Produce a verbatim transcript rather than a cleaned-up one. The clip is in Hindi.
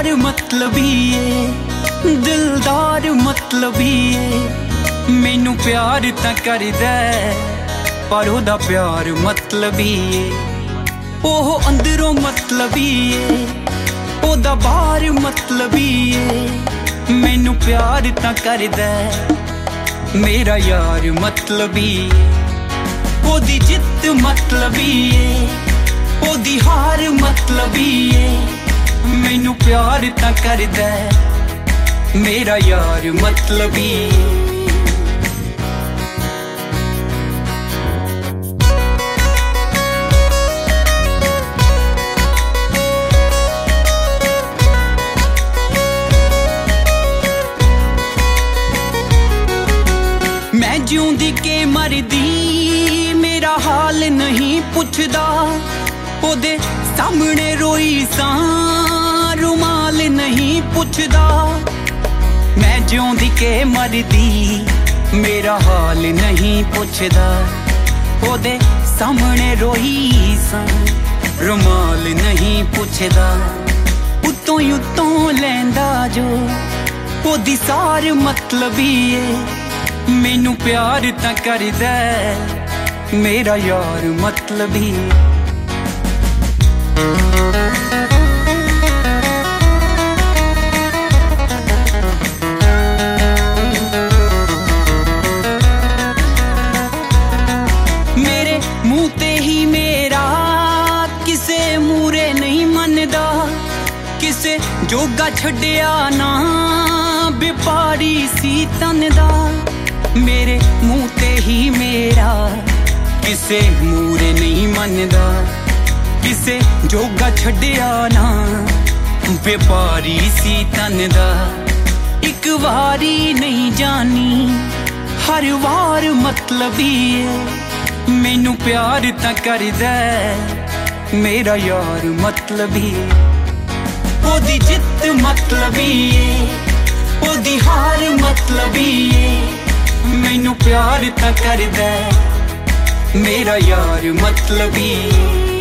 यार मतलबी है, दिलदार मतलबी है। मैनू प्यार तां करदा पर ओदा प्यार मतलबी है। ओह अंदरों मतलबी है, ओदा बाहर मतलबी है। मैनू प्यार तां करदा मेरा यार मतलबी है। ओदी जित मतलबी है, ओदी हार मतलबी है। मैनू प्यार तां करदा मेरा यार मतलबी है। मैं जिउंदी के मरदी मेरा हाल नहीं पुछदा। ओदे सामने रोई सां रुमाल नहीं पुछदा। मैं जिउंदी के मरदी मेरा हाल नहीं पुछदा। ओदे सामने रोई सां रुमाल नहीं पुछदा। उत्तों ही उत्तों लैंदा जो ओदी सार मतलबी है। मैनू प्यार तां करदा मेरा यार मतलबी। मेरे मुंह ते ही मेरा किसे मूरे नहीं मनदा। किसे जोगा छड्डिया ना व्यापारी सी तन दा। मेरे मुंह ते ही मेरा किसे मूरे नहीं मनदा। किसे जोगा छड्डिया ना व्यापारी सी तन दा। एक वारी नहीं जानी हर वार मतलबी है। मैनू प्यार तां करदा मेरा यार मतलबी। ओदी जित मतलबी है, ओदी हार मतलबी है। मैनू प्यार तां करदा मेरा यार मतलबी।